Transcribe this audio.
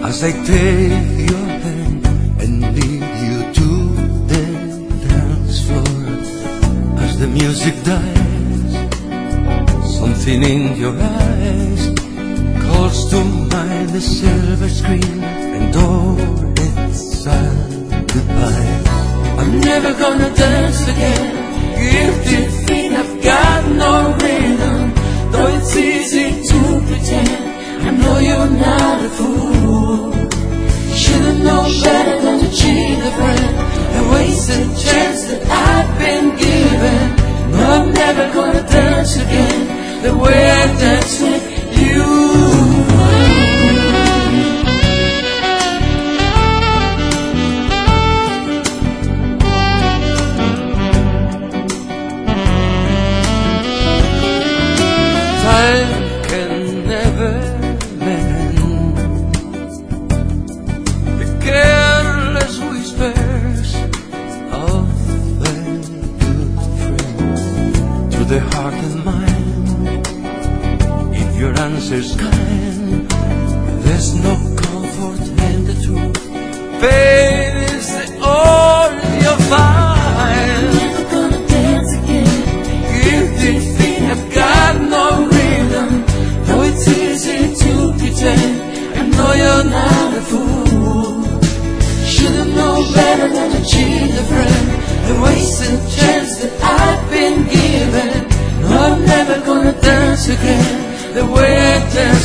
as I take your hand and lead you to the dance floor. As the music dies, something in your eyes calls to mind the silver screen and all its sad goodbye. I'm never gonna dance again, guilty feet have got no rhythm. Though it's easy to pretend, I know you're not a fool. Should've known better than to cheat a friend and waste a chance that I've been given. No, I'm never gonna dance again the way I danced with you. Time can never mend the careless whispers of a good friend. Through the heart and mind, if your answer's kind, there's no comfort in the truth. Pain is the only you'll find. Never gonna dance again. Guilty feet have got no rhythm. Though it's easy to pretend, I know you're not a fool. Should've known better than to cheat a friend and waste a chance that I've been given. No, I'm never gonna dance again the way I danced